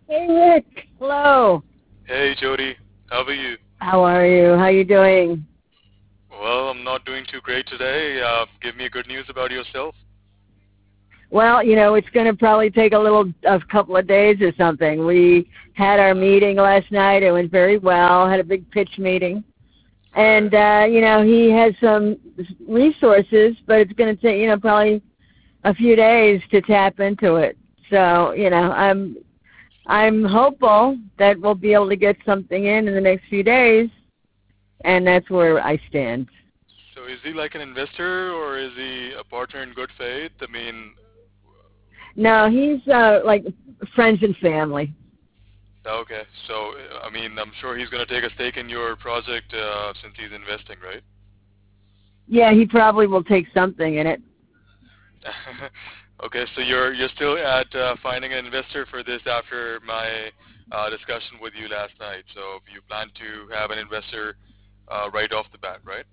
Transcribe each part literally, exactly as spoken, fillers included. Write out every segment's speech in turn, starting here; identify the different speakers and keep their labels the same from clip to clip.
Speaker 1: Hey, Rick. Hello.
Speaker 2: Hey Jody, how are you?
Speaker 1: How are you? How you doing?
Speaker 2: Well, I'm not doing too great today. Uh, give me good news about yourself.
Speaker 1: Well, you know, it's going to probably take a little, a couple of days or something. We had our meeting last night. It went very well. Had a big pitch meeting,
Speaker 2: Right.
Speaker 1: and uh, you know, he has some resources, but it's going to take, you know, probably a few days to tap into it. So, you know, I'm I'm hopeful that we'll be able to get something in in the next few days, and that's where I stand.
Speaker 2: So is he like an investor or is he a partner in good faith? I mean,
Speaker 1: No, he's uh, like friends and family.
Speaker 2: okay. So uh, I mean, I'm sure he's going to take a stake in your project uh, since he's investing, right?
Speaker 1: Yeah, he probably will take something in it.
Speaker 2: Okay. So you're you're still at uh, finding an investor for this after my uh, discussion with you last night. So you plan to have an investor uh, right off the bat, right?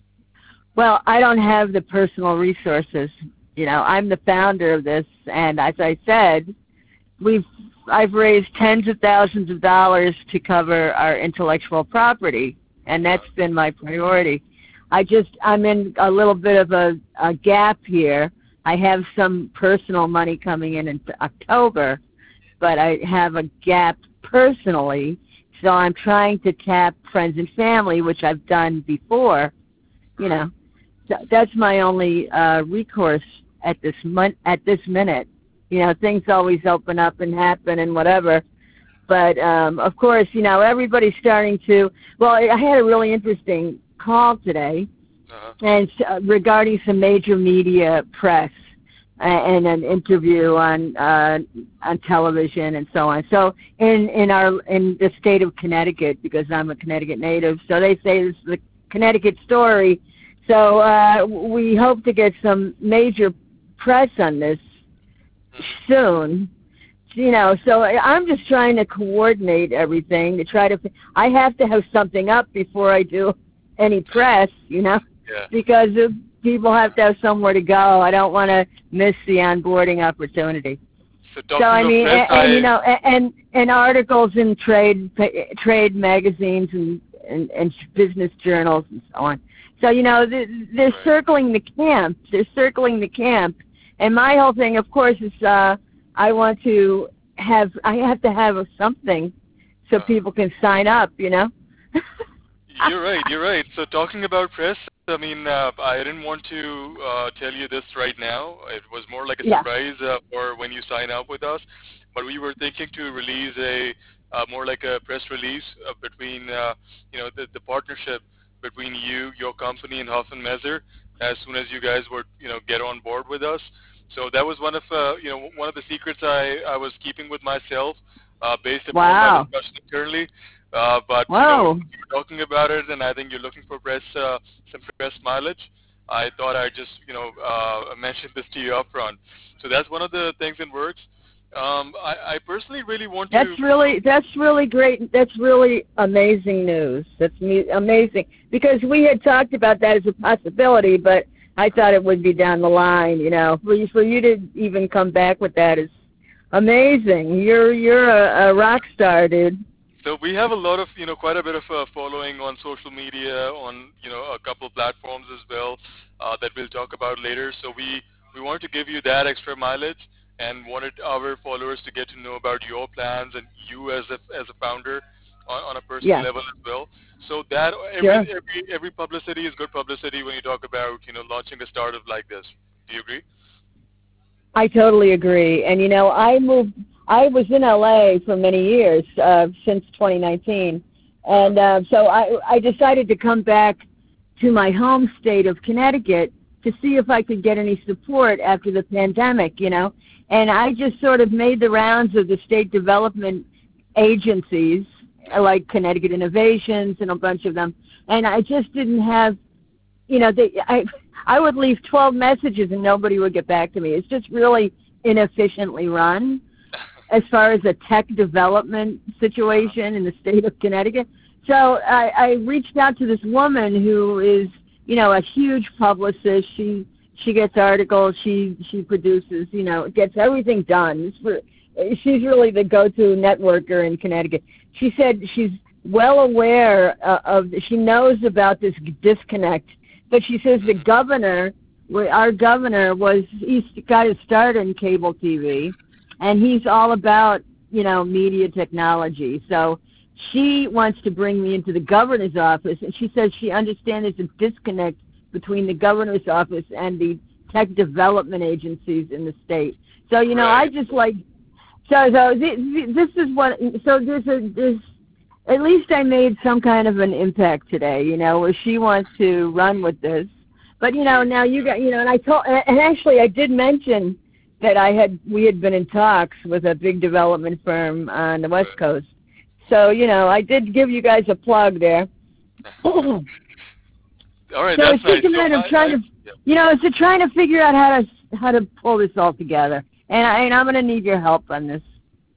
Speaker 1: Well, I don't have the personal resources. You know, I'm the founder of this, and as I said, we've I've raised tens of thousands of dollars to cover our intellectual property, and
Speaker 2: Uh,
Speaker 1: that's been my priority. I just I'm in a little bit of a, a gap here. I have some personal money coming in in October, but I have a gap personally, so I'm trying to tap friends and family, which I've done before. You
Speaker 2: right.
Speaker 1: know, th- that's my only uh, recourse at this mon- at this minute. You know, things always open up and happen and whatever. But um, of course, you know, everybody's starting to. Well, I had a really interesting call today,
Speaker 2: Uh-huh.
Speaker 1: and uh, regarding some major media press uh, and an interview on uh, on television and so on. So in in our in the state of Connecticut, because I'm a Connecticut native, so they say this is the Connecticut story. So uh, we hope to get some major press on this
Speaker 2: Hmm.
Speaker 1: soon. You know, so I'm just trying to coordinate everything to try to. I have to have something up before I do any press, you know,
Speaker 2: Yeah.
Speaker 1: because if people have to have somewhere to go. I don't want to miss the onboarding opportunity.
Speaker 2: So
Speaker 1: So
Speaker 2: talking
Speaker 1: I
Speaker 2: of
Speaker 1: mean,
Speaker 2: press,
Speaker 1: and, and you
Speaker 2: I
Speaker 1: know, and and articles in trade trade magazines and, and and business journals and so on. So you know, they're, they're
Speaker 2: right.
Speaker 1: circling the camp. They're circling the camp. And my whole thing, of course, is uh, I want to have I have to have something so
Speaker 2: Uh-huh.
Speaker 1: people can sign up. You know.
Speaker 2: You're right. You're right. So talking about press, I mean, uh, I didn't want to uh, tell you this right now. It was more like a
Speaker 1: Yeah.
Speaker 2: surprise uh, for when you sign up with us. But we were thinking to release a uh, more like a press release uh, between uh, you know the, the partnership between you, your company, and Huff and Measure as soon as you guys would you know get on board with us. So that was one of uh, you know one of the secrets I, I was keeping with myself uh, based upon my
Speaker 1: Wow.
Speaker 2: discussion internally. Uh, but you know,
Speaker 1: Whoa.
Speaker 2: you were talking about it, and I think you're looking for press uh, some press mileage. I thought I'd just you know uh, mention this to you upfront. So that's one of the things in works. Um, I, I personally really want
Speaker 1: That's
Speaker 2: to.
Speaker 1: really that's really great. That's really amazing news. That's me, amazing because we had talked about that as a possibility, but I thought it would be down the line. You know, for you, for you to even come back with that is amazing. You're you're a, a rock star, dude.
Speaker 2: So we have a lot of, you know, quite a bit of uh, following on social media, on, you know, a couple platforms as well uh, that we'll talk about later. So we, we wanted to give you that extra mileage and wanted our followers to get to know about your plans and you as a, as a founder on, on a personal
Speaker 1: Yeah,
Speaker 2: level as well. So that every,
Speaker 1: sure.
Speaker 2: every, every publicity is good publicity when you talk about, you know, launching a startup like this. Do you agree?
Speaker 1: I totally agree. And you know, I moved. I was in L A for many years uh, since twenty nineteen,
Speaker 2: Uh-huh.
Speaker 1: and uh, so I I decided to come back to my home state of Connecticut to see if I could get any support after the pandemic. You know, and I just sort of made the rounds of the state development agencies like Connecticut Innovations and a bunch of them, and I just didn't have you know, they, I I would leave twelve messages and nobody would get back to me. It's just really inefficiently run as far as a tech development
Speaker 2: Uh-huh.
Speaker 1: situation in the state of Connecticut. So I, I reached out to this woman who is, you know, a huge publicist. She she gets articles. She she produces, you know, gets everything done. It's, she's really the go-to networker in Connecticut. She said she's well aware uh, of, she knows about this disconnect, but she says the governor, our governor was, he's got his start in cable T V, and he's all about, you know, media technology. So she wants to bring me into the governor's office, and she says she understands there's a disconnect between the governor's office and the tech development agencies in the state. So, you know, right. I just like, so, so this is what, so there's a, there's, at least I made some kind of an impact today, you know, where she wants to run with this. But, you know, now you got, you know, and I told, and actually I did mention that I had, we had been in talks with a big development firm on the West Coast. So, you know, I did give you guys a plug there.
Speaker 2: All right,
Speaker 1: so
Speaker 2: that's
Speaker 1: it's just
Speaker 2: nice.
Speaker 1: a matter
Speaker 2: so
Speaker 1: of
Speaker 2: I,
Speaker 1: trying
Speaker 2: I,
Speaker 1: to,
Speaker 2: yeah.
Speaker 1: you know, it's a trying to figure out how to how to pull this all together. And, I, and I'm going to need your help on this.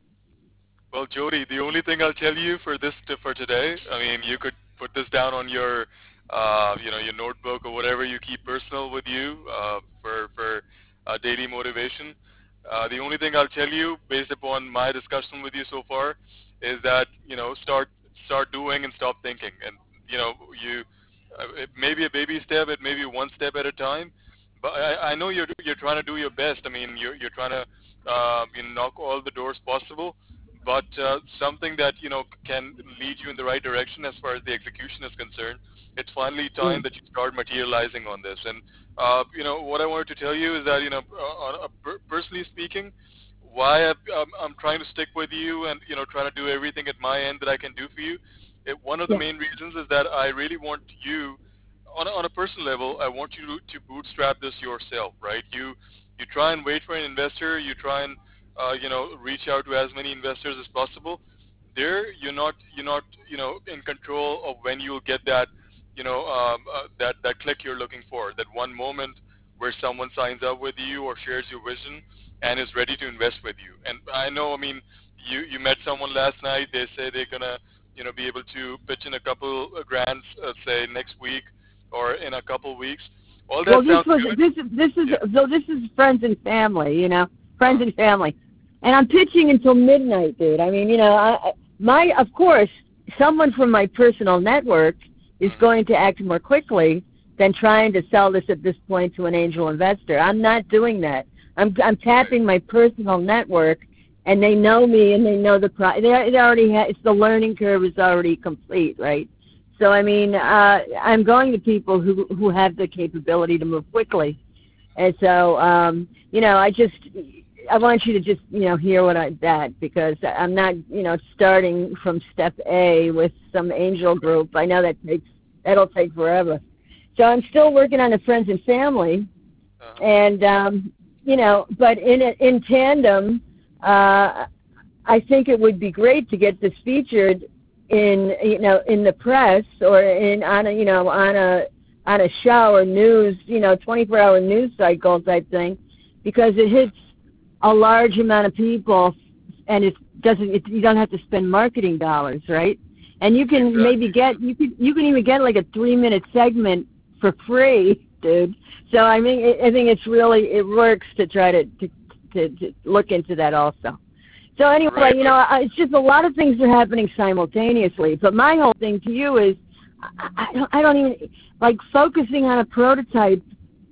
Speaker 2: Well, Jody, the only thing I'll tell you for this for today, I mean, you could put this down on your, uh, you know, your notebook or whatever you keep personal with you uh, for for uh, daily motivation. Uh, the only thing I'll tell you, based upon my discussion with you so far, is that, you know, start start doing and stop thinking. And, you know, you uh, it may be a baby step, it may be one step at a time, but I, I know you're you're trying to do your best. I mean, you're you're trying to uh, you know, knock all the doors possible, but uh, something that, you know, can lead you in the right direction as far as the execution is concerned. It's finally time mm. that you start materializing on this. And uh, you know, what I wanted to tell you is that, you know, uh, uh, personally speaking, why I've, um, I'm trying to stick with you and, you know, trying to do everything at my end that I can do for you. It, one of the yeah. main reasons is that I really want you, on a, on a personal level, I want you to, to bootstrap this yourself, right? You you try and wait for an investor. You try and uh, you know, reach out to as many investors as possible. There, you're not you're not you know, in control of when you'll get that, you know, um, uh, that that click you're looking for, that one moment where someone signs up with you or shares your vision and is ready to invest with you. And I know, I mean, you you met someone last night. They say they're gonna, you know, be able to pitch in a couple of grants, uh, say next week or in a couple of weeks. All that
Speaker 1: well, this
Speaker 2: sounds
Speaker 1: was
Speaker 2: good.
Speaker 1: this is this is
Speaker 2: yeah.
Speaker 1: so this is friends and family, you know, friends and family, and I'm pitching until midnight, dude. I mean, you know, I, my of course, someone from my personal network is going to act more quickly than trying to sell this at this point to an angel investor. I'm not doing that. I'm I'm tapping my personal network, and they know me and they know the pro. They, they already ha- it's the learning curve is already complete, right? So I mean, uh, I'm going to people who who have the capability to move quickly, and so um, you know, I just I want you to just you know hear what I that because I'm not you know starting from step A with some angel group. I know that takes that'll take forever. So I'm still working on the friends and family, uh-huh. and um, you know, but in in tandem, uh, I think it would be great to get this featured in you know in the press or in on a you know on a on a show or news you know twenty-four hour news cycle type thing, because it hits a large amount of people and it doesn't it, you don't have to spend marketing dollars, right? And you can exactly. maybe get you can you can even get like a three minute segment for free, dude. So I mean I think it's really it works to try to to, to, to look into that also. So anyway, right. you know, it's just a lot of things are happening simultaneously. But my whole thing to you is, I, I don't, I don't even like focusing on a prototype.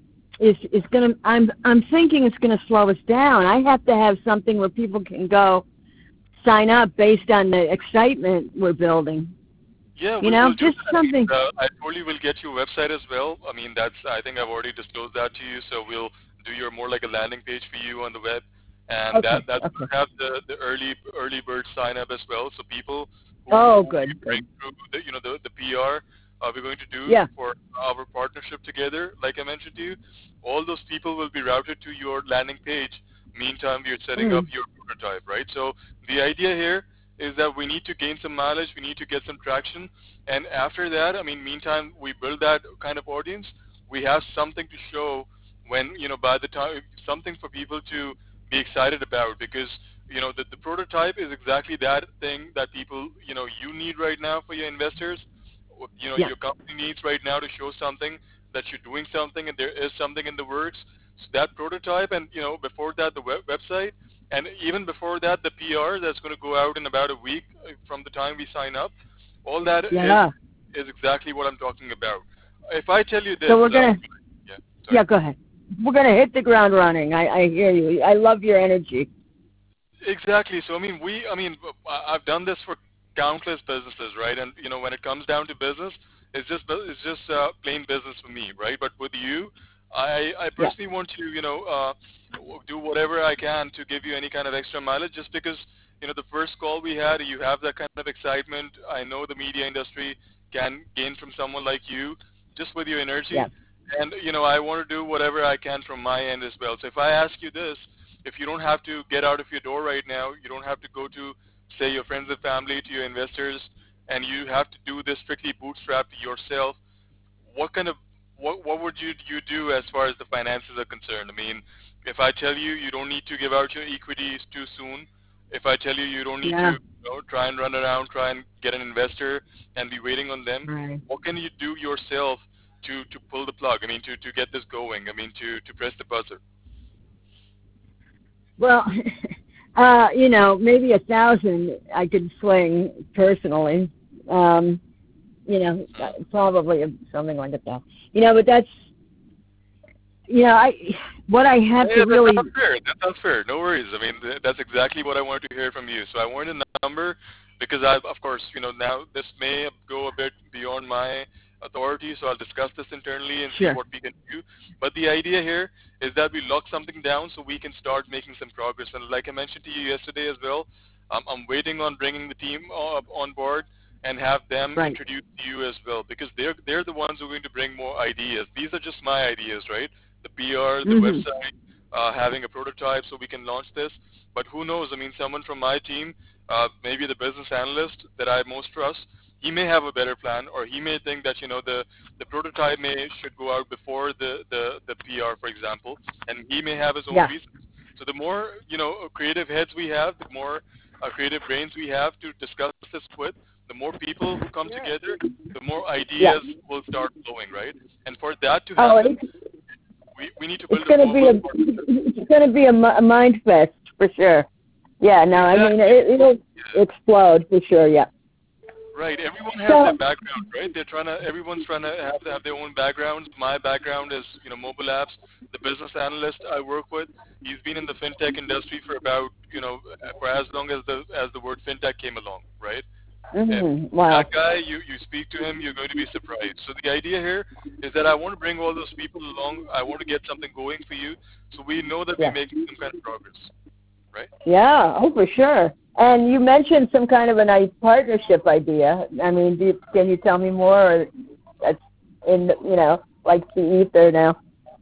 Speaker 1: Is is gonna. I'm I'm thinking it's gonna slow us down. I have to have something where people can go sign up based on the excitement we're building.
Speaker 2: Yeah,
Speaker 1: you
Speaker 2: we,
Speaker 1: know,
Speaker 2: we'll
Speaker 1: just something.
Speaker 2: Uh, I totally will get your website as well. I mean, that's I think I've already disclosed that to you. So we'll do your more like a landing page for you on the web. And
Speaker 1: okay,
Speaker 2: that that
Speaker 1: okay.
Speaker 2: will have the, the early early bird sign up as well. So people who,
Speaker 1: oh,
Speaker 2: who
Speaker 1: good,
Speaker 2: bring
Speaker 1: good.
Speaker 2: through the, you know the the P R uh, we're going to do
Speaker 1: yeah.
Speaker 2: for our partnership together, like I mentioned to you, all those people will be routed to your landing page. Meantime, we are setting
Speaker 1: mm.
Speaker 2: up your prototype, right? So the idea here is that we need to gain some mileage, we need to get some traction, and after that, I mean, meantime, we build that kind of audience. We have something to show when you know by the time something for people to be excited about, because you know the, the prototype is exactly that thing that people you know you need right now for your investors. You know
Speaker 1: yeah.
Speaker 2: your company needs right now to show something that you're doing something and there is something in the works. So that prototype and you know before that the web, website And even before that, the P R that's going to go out in about a week from the time we sign up, all that
Speaker 1: Yeah.
Speaker 2: is is exactly what I'm talking about. If I tell you this,
Speaker 1: So we're gonna.
Speaker 2: uh, yeah, sorry.
Speaker 1: Yeah, go ahead. We're gonna hit the ground running. I, I hear you. I love your energy.
Speaker 2: Exactly. So I mean, we, I mean, I- I've done this for countless businesses, right? And you know, when it comes down to business, it's just bu- it's just uh, plain business for me, right? But with you, I I
Speaker 1: Yeah.
Speaker 2: personally want to, you know, uh, w- do whatever I can to give you any kind of extra mileage, just because you know the first call we had, you have that kind of excitement. I know the media industry can gain from someone like you just with your
Speaker 1: Yeah.
Speaker 2: energy, and you know, I want to do whatever I can from my end as well. So if I ask you this, if you don't have to get out of your door right now, you don't have to go to, say, your friends and family, to your investors, and you have to do this strictly bootstrapped yourself, what kind of, what, what would you, you do as far as the finances are concerned? I mean, if I tell you you don't need to give out your equities too soon, if I tell you you don't need to,
Speaker 1: Yeah.
Speaker 2: you know, try and run around, try and get an investor and be waiting on them,
Speaker 1: Right.
Speaker 2: what can you do yourself to, to pull the plug? I mean, to, to get this going, I mean, to, to press the buzzer.
Speaker 1: Well, uh, you know, maybe a thousand I could swing personally. Um, you know, probably something like that. You know, but that's, you know, I what I have
Speaker 2: Yeah,
Speaker 1: to
Speaker 2: that
Speaker 1: really.
Speaker 2: sounds fair. That sounds fair. No worries. I mean, th- that's exactly what I wanted to hear from you. So I wanted a number because I, of course, you know, now this may go a bit beyond my authority, so I'll discuss this internally and see
Speaker 1: Sure.
Speaker 2: what we can do. But the idea here is that we lock something down so we can start making some progress. And like I mentioned to you yesterday as well, um, I'm waiting on bringing the team uh, on board and have them
Speaker 1: Right.
Speaker 2: introduce you as well, because they're they're the ones who are going to bring more ideas. These are just my ideas, right? The P R, the
Speaker 1: Mhm.
Speaker 2: website, uh, having a prototype so we can launch this. But who knows? I mean, someone from my team, uh, maybe the business analyst that I most trust, he may have a better plan, or he may think that, you know, the, the prototype may should go out before the, the, the P R, for example, and he may have his own
Speaker 1: Yeah.
Speaker 2: reasons. So the more, you know, creative heads we have, the more uh, creative brains we have to discuss this with, the more people who come together, the more
Speaker 1: Yeah.
Speaker 2: ideas will start flowing, right? And for that to
Speaker 1: Oh,
Speaker 2: happen,
Speaker 1: it's
Speaker 2: we, we need to
Speaker 1: it's
Speaker 2: build a
Speaker 1: gonna be
Speaker 2: robust
Speaker 1: a
Speaker 2: partnership.
Speaker 1: it's gonna be a, mi- a mind fest for sure. Yeah. No, I mean
Speaker 2: Exactly.
Speaker 1: it, it'll
Speaker 2: Yeah.
Speaker 1: explode for sure. Yeah.
Speaker 2: Right. Everyone has
Speaker 1: So
Speaker 2: their background, right? They're trying to. Everyone's trying to have have their own backgrounds. My background is, you know, mobile apps. The business analyst I work with, he's been in the fintech industry for about, you know, for as long as the as the word fintech came along, right? If
Speaker 1: mhm. Wow.
Speaker 2: that guy, you you speak to him, you're going to be surprised. So the idea here is that I want to bring all those people along. I want to get something going for you, so we know that we're
Speaker 1: Yeah.
Speaker 2: making some kind of progress, right?
Speaker 1: Yeah. Oh, for sure. And you mentioned some kind of a nice partnership idea. I mean, do you, can you tell me more? Or that's in the, you know, like the ether now.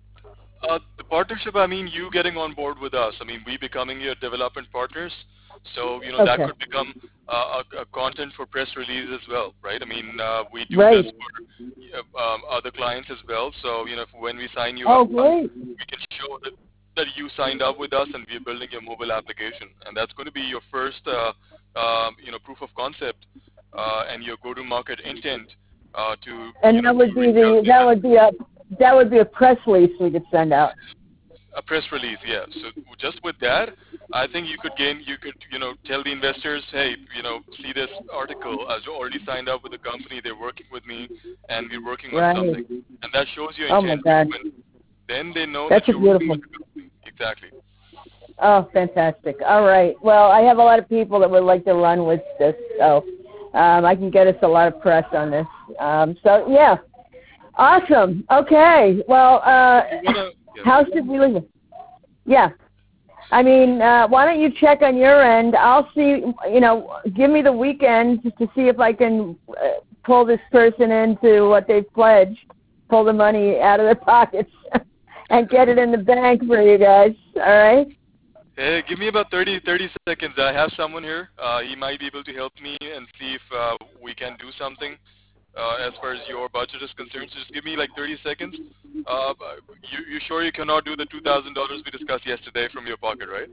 Speaker 2: Uh, the partnership, I mean, you getting on board with us. I mean, we becoming your development partners. So, you know, that
Speaker 1: Okay.
Speaker 2: could become uh, a, a content for press release as well, right? I mean, uh, we do
Speaker 1: Right.
Speaker 2: this for uh, um, other clients as well. So, you know, if, when we sign you
Speaker 1: Oh,
Speaker 2: up, um,
Speaker 1: great.
Speaker 2: we can show that, that you signed up with us and we're building your mobile application. And that's going to be your first, uh, um, you know, proof of concept uh, and your go-to-market intent uh, to,
Speaker 1: And
Speaker 2: you know,
Speaker 1: that would
Speaker 2: to
Speaker 1: be
Speaker 2: reach out
Speaker 1: the
Speaker 2: to
Speaker 1: that
Speaker 2: them.
Speaker 1: would be a that would be a press release we could send out.
Speaker 2: A press release, yeah. So just with that, I think you could gain, you could, you know, tell the investors, hey, you know, see this article. I've already signed up with the company. They're working with me, and we're working on
Speaker 1: Right.
Speaker 2: something. And that shows your
Speaker 1: Oh my
Speaker 2: intent, right?
Speaker 1: God.
Speaker 2: When then they know that
Speaker 1: That's a
Speaker 2: you're working
Speaker 1: beautiful.
Speaker 2: with the company. Exactly.
Speaker 1: Oh, fantastic. All right. Well, I have a lot of people that would like to run with this, so um, I can get us a lot of press on this. Um, so yeah. Awesome. Okay. Well, uh,
Speaker 2: Wanna, yeah.
Speaker 1: how should we leave it? Yeah. I mean, uh, why don't you check on your end? I'll see, you know, give me the weekend to see if I can uh, pull this person into what they've pledged, pull the money out of their pockets, and get it in the bank for you guys. All right?
Speaker 2: Hey, give me about thirty, thirty seconds. I have someone here. Uh, he might be able to help me and see if uh, we can do something. Uh, as far as your budget is concerned, so just give me like thirty seconds. Uh, you, you sure you cannot do the two thousand dollars we discussed yesterday from your pocket, right?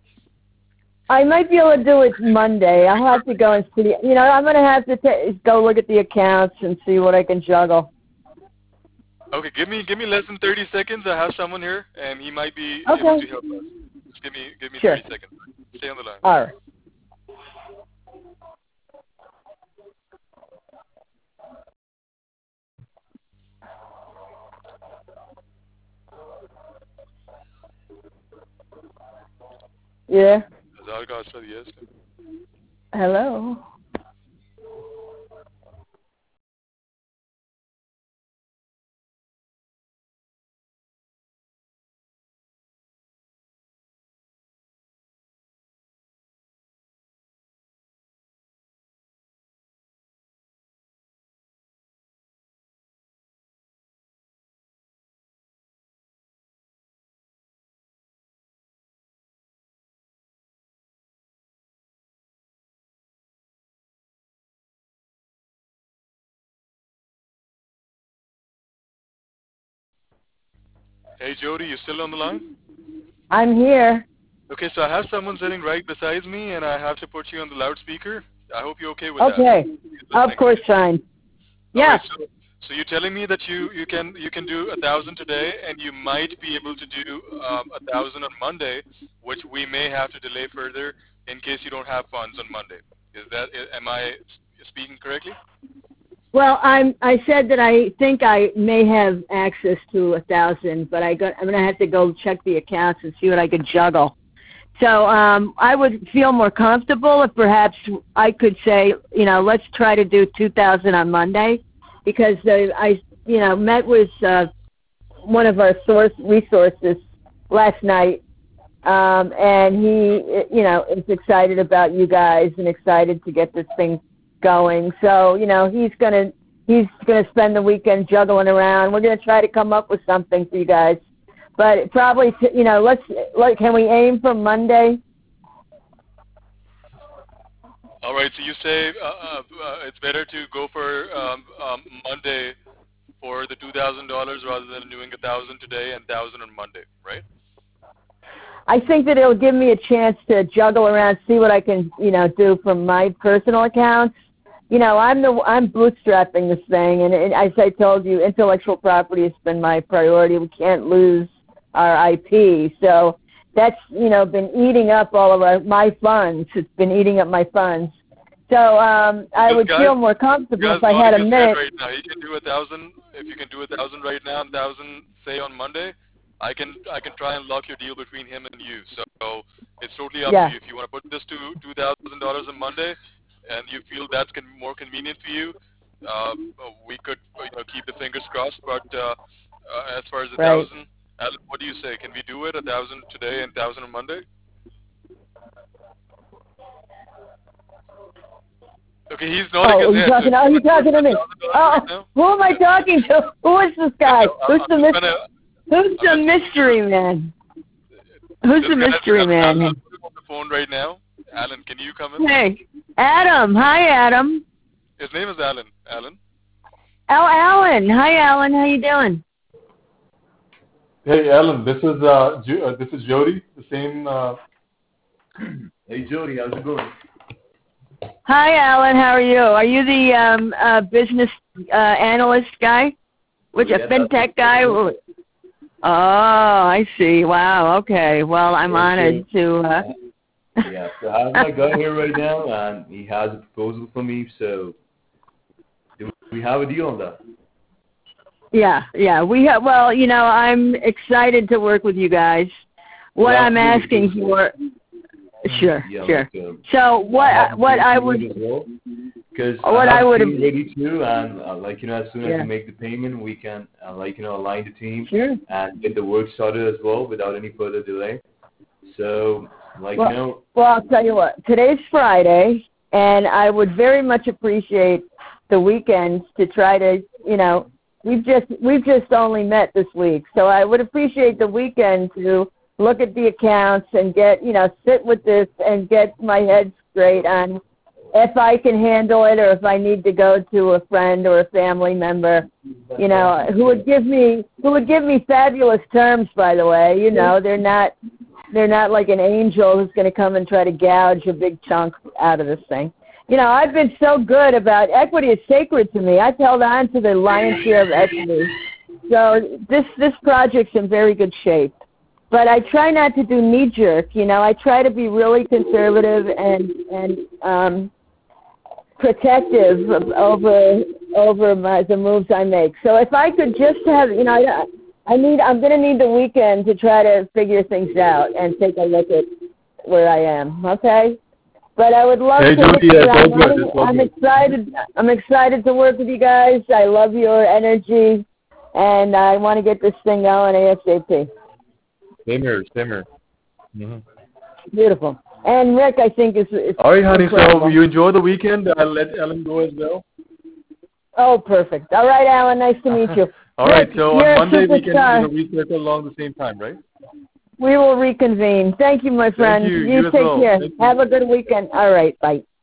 Speaker 1: I might be able to do it Monday. I'll have to go and see. You know, I'm going to have to t- go look at the accounts and see what I can juggle.
Speaker 2: Okay, give me give me less than thirty seconds. I have someone here, and he might be
Speaker 1: Okay.
Speaker 2: able to help us. Just give me give me
Speaker 1: Sure.
Speaker 2: thirty seconds. Stay on the line.
Speaker 1: All right. Yeah.
Speaker 2: Hazar ka asad, yes.
Speaker 1: Hello.
Speaker 2: Hey Jody, you still on the line?
Speaker 1: I'm here.
Speaker 2: Okay, so I have someone sitting right beside me, and I have to put you on the loudspeaker. I hope you're okay with
Speaker 1: Okay.
Speaker 2: that.
Speaker 1: Of course, fine. Yeah.
Speaker 2: Right, so, so you're telling me that you, you can you can do a thousand today, and you might be able to do um, a thousand on Monday, which we may have to delay further in case you don't have funds on Monday. Is that am I speaking correctly?
Speaker 1: Well, I'm. I said that I think I may have access to a thousand, but I got. I'm gonna have to go check the accounts and see what I could juggle. So um, I would feel more comfortable if perhaps I could say, you know, let's try to do two thousand on Monday, because the, I, you know, met with uh, one of our source resources last night, um, and he, you know, is excited about you guys and excited to get this thing going. So, you know, he's gonna he's gonna spend the weekend juggling around. We're gonna try to come up with something for you guys. But probably, t- you know, let's, like, can we aim for Monday?
Speaker 2: All right, so you say uh, uh, uh, it's better to go for um, um, Monday for the two thousand dollars rather than doing a thousand today and thousand on Monday, right?
Speaker 1: I think that it'll give me a chance to juggle around, see what I can, you know, do from my personal accounts. You know, I'm the I'm bootstrapping this thing, and, and as I told you, intellectual property has been my priority. We can't lose our I P, so that's, you know, been eating up all of our my funds. It's been eating up my funds. So um, I would
Speaker 2: guys,
Speaker 1: feel more comfortable
Speaker 2: guys
Speaker 1: if I had a minute.
Speaker 2: right now, you can do a thousand. If you can do a thousand right now, and thousand say on Monday, I can I can try and lock your deal between him and you. So it's totally up
Speaker 1: Yeah.
Speaker 2: to you. If you want to put this to two thousand dollars on Monday, and you feel that's con- more convenient for you, uh, we could you know, keep the fingers crossed. But uh, uh, as far as a
Speaker 1: Right.
Speaker 2: thousand, Alan, what do you say? Can we do it a thousand today and thousand on Monday? Okay, he's nodding
Speaker 1: Oh,
Speaker 2: his
Speaker 1: you
Speaker 2: head.
Speaker 1: talking? Oh, you talking to me? Oh, who am I talking to? Who is this guy? Who's the mystery? Who's the mystery man? Who's the mystery man?
Speaker 2: I'm on the phone right now. Alan, can you come in?
Speaker 1: Hey, Adam. Hi, Adam.
Speaker 2: His name is Alan. Alan.
Speaker 1: Oh, Alan. Hi, Alan. How you doing?
Speaker 3: Hey, Alan. This is uh, Ju- uh this is Jody. The same. Uh...
Speaker 4: Hey, Jody. How's it going?
Speaker 1: Hi, Alan. How are you? Are you the um, uh, business uh, analyst guy? Which
Speaker 4: Yeah,
Speaker 1: a fintech guy? Oh, I see. Wow. Okay. Well, I'm
Speaker 4: Yes,
Speaker 1: honored to. Uh...
Speaker 4: Yeah, so I have my guy here right now, and he has a proposal for me. So, do we have a deal on that?
Speaker 1: Yeah, yeah. We have. Well, you know, I'm excited to work with you guys. What
Speaker 4: Well,
Speaker 1: I'm
Speaker 4: really
Speaker 1: asking
Speaker 4: cool.
Speaker 1: for. Sure,
Speaker 4: Yeah,
Speaker 1: sure.
Speaker 4: like, um,
Speaker 1: So what? What I would.
Speaker 4: Because
Speaker 1: What
Speaker 4: I
Speaker 1: I
Speaker 4: have
Speaker 1: would.
Speaker 4: the team ready too, and uh, like you know, as soon as
Speaker 1: Yeah.
Speaker 4: you make the payment, we can uh, like you know align the team
Speaker 1: Sure.
Speaker 4: and get the work started as well without any further delay. So, like
Speaker 1: Well,
Speaker 4: you know.
Speaker 1: well, I'll tell you what. Today's Friday, and I would very much appreciate the weekends to try to, you know, we've just we've just only met this week, so I would appreciate the weekend to look at the accounts and get, you know, sit with this and get my head straight on if I can handle it or if I need to go to a friend or a family member, you know, who would give me who would give me fabulous terms, by the way. You know, they're not they're not like an angel who's going to come and try to gouge a big chunk out of this thing. You know, I've been so good about equity is sacred to me. I've held on to the lion's share of equity. So this this project's in very good shape. but I try not to do knee jerk. You know, I try to be really conservative and and um, protective of, over over my, the moves I make. So if I could just have, you know, I, I need, I'm going to need the weekend to try to figure things out and take a look at where I am. Okay. But I would love
Speaker 3: Hey,
Speaker 1: to.
Speaker 3: Jody, yeah, it's all good. It's all
Speaker 1: I'm
Speaker 3: good.
Speaker 1: excited. I'm excited to work with you guys. I love your energy, and I want to get this thing going ASAP.
Speaker 3: Same here. Same here. Mm-hmm.
Speaker 1: Beautiful. And Rick, I think is. is
Speaker 3: All right, honey.
Speaker 1: incredible.
Speaker 3: So you enjoy the weekend. I'll let Ellen go as well.
Speaker 1: Oh, perfect. All right, Alan. Nice to meet you.
Speaker 3: All right.
Speaker 1: Rick,
Speaker 3: So
Speaker 1: you're
Speaker 3: on Monday we can
Speaker 1: superstar.
Speaker 3: you know, recircle along the same time, right?
Speaker 1: We will reconvene. Thank you, my friend.
Speaker 3: you. You as
Speaker 1: take
Speaker 3: well.
Speaker 1: care.
Speaker 3: Thank you.
Speaker 1: Have a good weekend. All right. Bye.